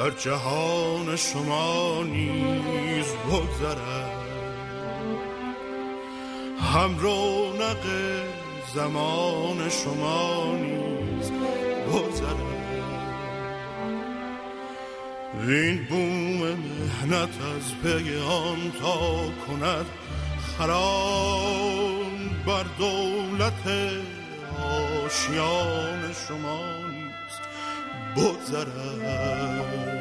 بر جهان شما نیز بگذرد، هم رونق زمان شما نیز بگذرد. این بوم مهنت از پی آن تا کند خرام، بر دولت آشیان شما نیز بگذرد.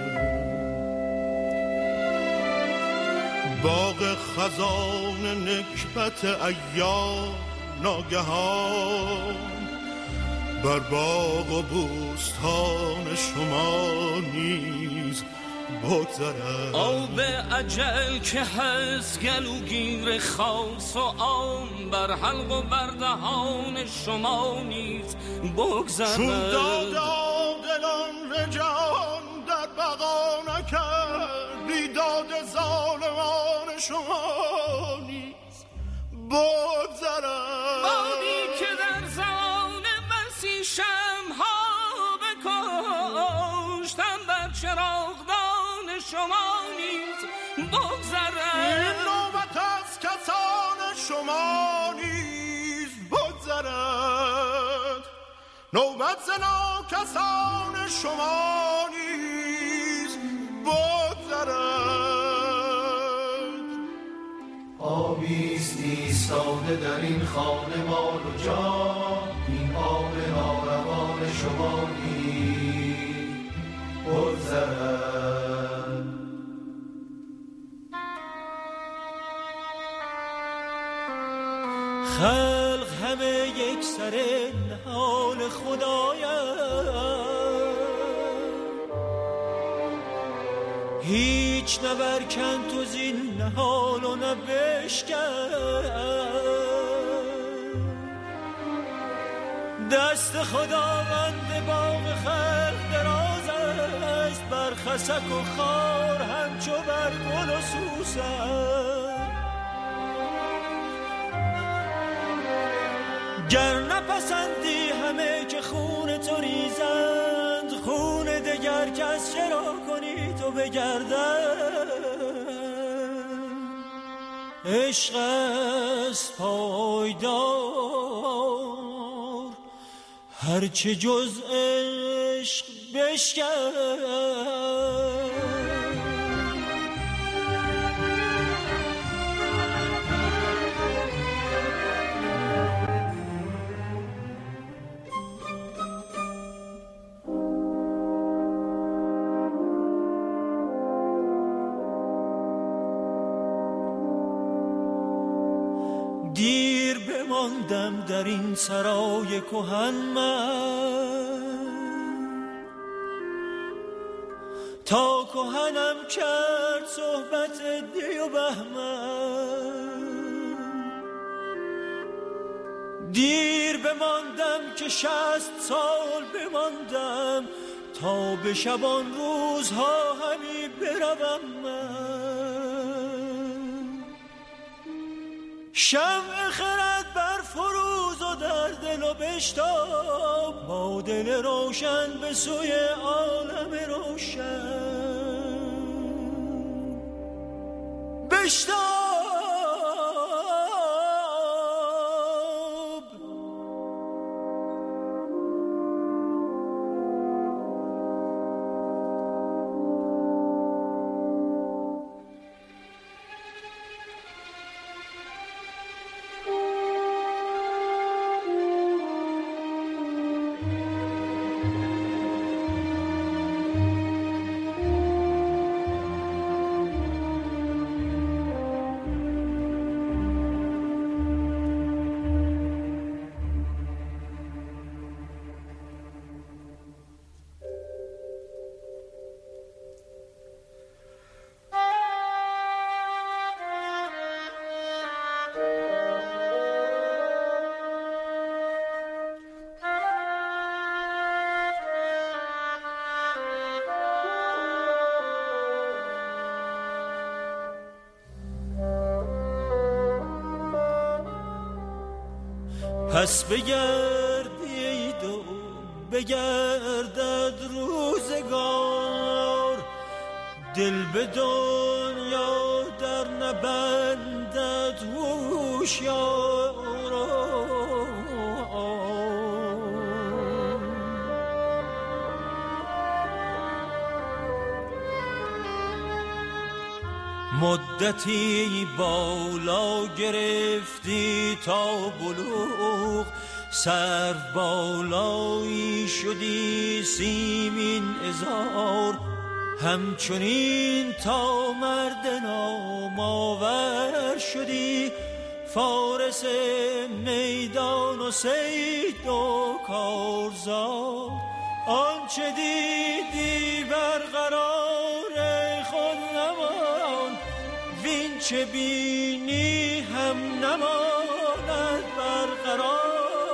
باغ خزان نکبت ایام ناگهان، بر باغ و بوستان شما نیز بگذرد. آب اجل که هست گلوگیر خاص و عام، بر حلق و بر دهان شما نیز بگذرد. چون داد عادلان رجان در بقا نکرد، بیداد ظالمان شما نیز بگذرد. بادی که در زمان مسیح شمها بکشتم، بر چراغدان شما نیز بگذرد. این نوبت از کسان شما نیز بگذرد، نوبت ز ناکسان شما نیز بگذرد. آبیست ایستاده در این خانه مال و جان، این آب ناروان شما نیز بگذرد. خلق همه یک سر نهال خدایند، هیچ نبرکن تو زین نهال و نبشکن. دست خداوند باغ خلق دراز است، بر خسک و خار همچو بر گل و سوسن. گر نپسندی همه که خون تو ریزند، خون دگر کس چرا کنی تو بگردن. عشق است پایدار هرچه جز عشق بشکن. دیر بماندم در این سرای کهن من، تا کهنم کرد صحبت دی و بهمن. دیر بماندم که 60 سال بماندم، تا به شبان روزها همی بروم من. شمع خرد بر فروز و در دل و بشتاب، با دل روشن به سوی عالم روشن بشتاب. پس بگردید و بگردد روزگار، دل به دنیا در نبندد هوشیاران. مدتی بالا گرفتی تا بلوغ، سرو بالایی شدی سیمین ازار، همچنین تا مرد نامآور شدی، فارس میدان و صید و کارزار. آنچه دیدی برقرار خود نمان، وین چه بینی هم نماند برقرار.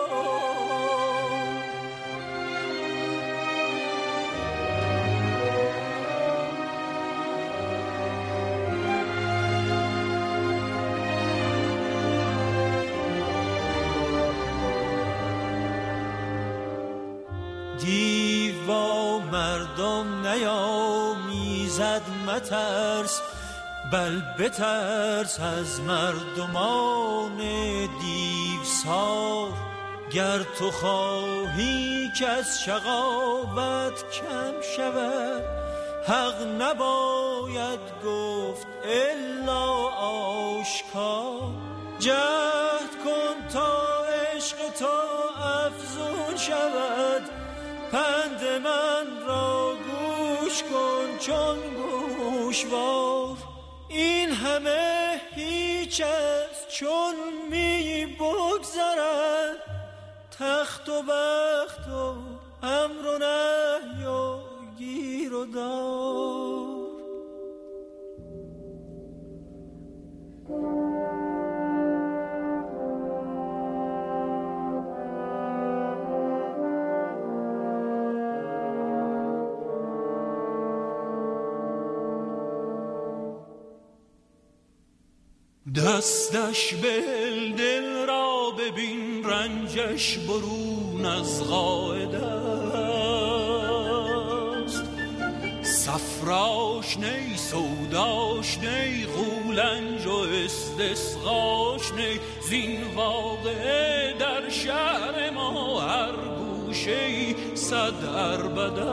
دیو مردم نیامیزد مترس، بل بترس از مردمان دیوسار. گر تو خواهی که از شقاوت کم شود، حق نباید گفت الا آشکار. جهد کن تا عشق تو افزون شود، پند من را گوش کن چون گوشوار. این همه هیچ است چون می بگذرد، تخت و بخت و امر و نهی و گیر و دار. دستش بهل دل را ببین، رنجش برون از قاعده است. صفراش نی سوداش نی، غولنج و استسقاش نی. زین واقعه در شهر ما هر گوشه‌ای صد عربده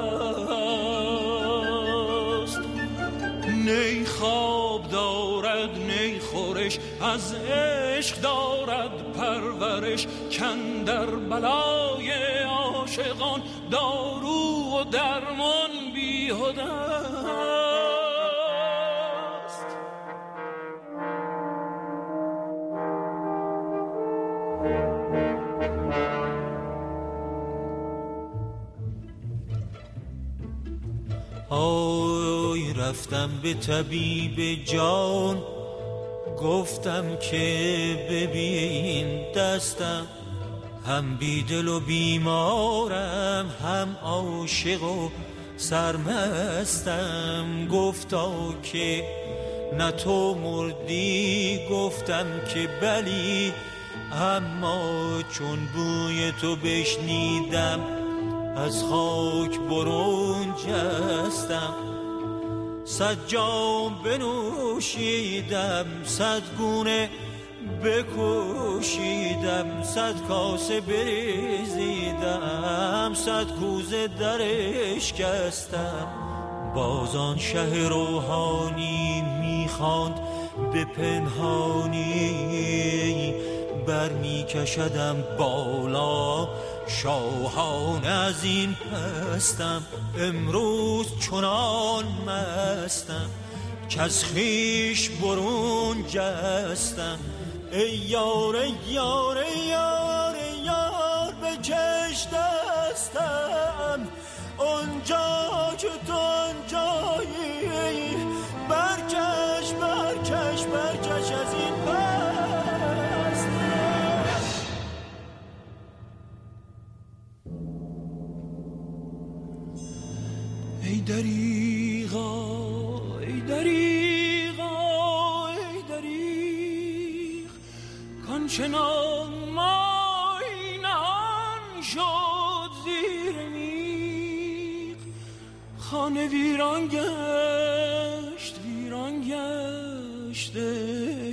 است. نی خواب دارد نی خورش، از عشق دارد پرورش. کاندر بلای عاشقان دارو و درمان بیهوده است. آی رفتم به طبیب جان، گفتم که ببین دستم، هم بیدل و بیمارم، هم عاشق و سرمستم. گفتا که نه تو مردی، گفتم که بلی، اما چون بوی تو بشنیدم از خاک برون جستم. 100 جام بنوشیدم، 100 گونه بکوشیدم، 100 کاسه بریزیدم، 100 کوزه درش کستم. بازان شه روحانی میخواند به پنهانی، برمی کشدم بالا شاهان از این پستم. امروز چنان مستم که از خویش برون جستم. ای یار ای یار ای یار ای یار، بکش دستم اونجا که تو اونجایی. برکش برکش برکش از این پست. ای دریغا ای دریغا ای دریغ، کانچنان مای نهان شد زیر میغ. خانه ویران گشت گشته